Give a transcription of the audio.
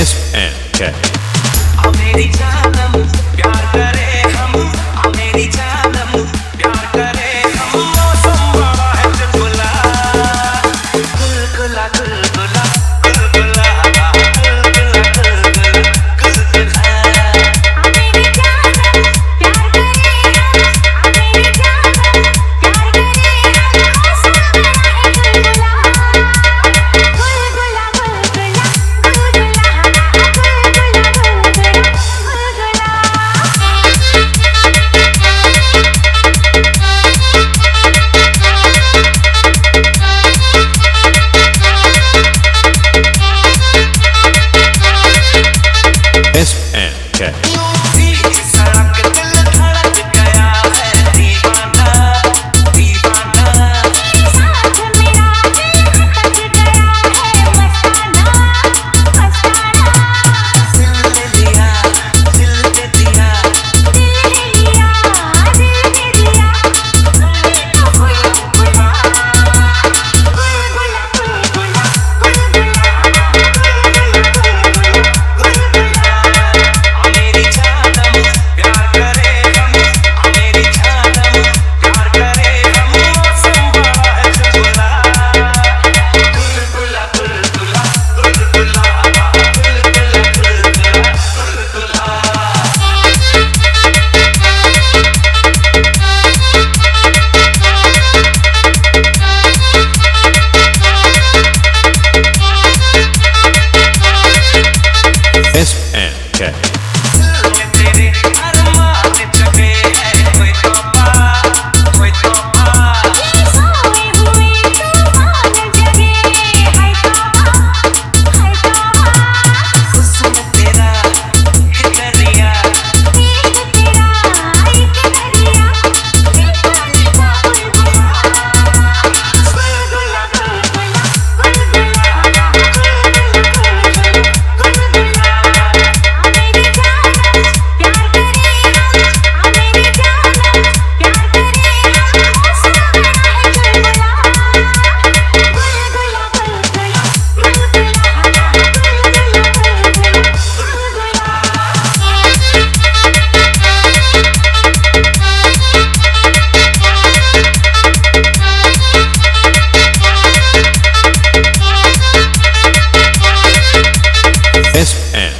SNK मेरी जानम प्यार करे हम मेरी जानम प्यार करे हम मौसम बड़ा है चुलबुला गुलगुला गुलगुला गुलगुला गुलगुला गुलगुला मेरी जानम प्यार करे हम मेरी जानम प्यार करे हम मौसम बड़ा है चुलबुला गुलगुला गुलगुला SNK सड़क दिल धड़क गया है दीवाना दीवाना साथ मेरा दिल भटक गया है मस्ताना मस्ताना दिल ले लिया दिल दे दिया दिल ले लिया दिल दे दिया तूने तो गुलगुला गुलगुला गुलगुला मेरी जानम प्यार करे हम मेरी जानम प्यार करे हम मौसम बड़ा है चुलबुला गुलगुला गुलगुला गुलगुला SNK तेरे अरमान जगे है कोई तोहफा सोए हुए तूफान जगे है तौबा हुस्न तेरा है दरिया एक तेरा एक दरिया दिल पानी का बुलबुला गुलगुला गुलगुला गुलगुला मेरी जानम प्यार करे हम मेरी जानम प्यार करे हम मौसम बड़ा है चुलबुला गुलगुला SNK